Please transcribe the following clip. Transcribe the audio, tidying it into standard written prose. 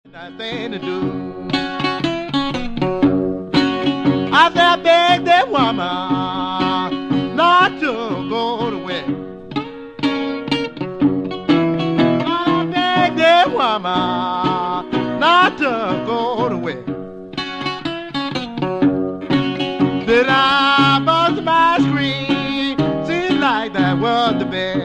That thing to do. I said I begged that woman not to go to work. I begged that woman not to go to work. Then I bust my screen, seemed like that was the best.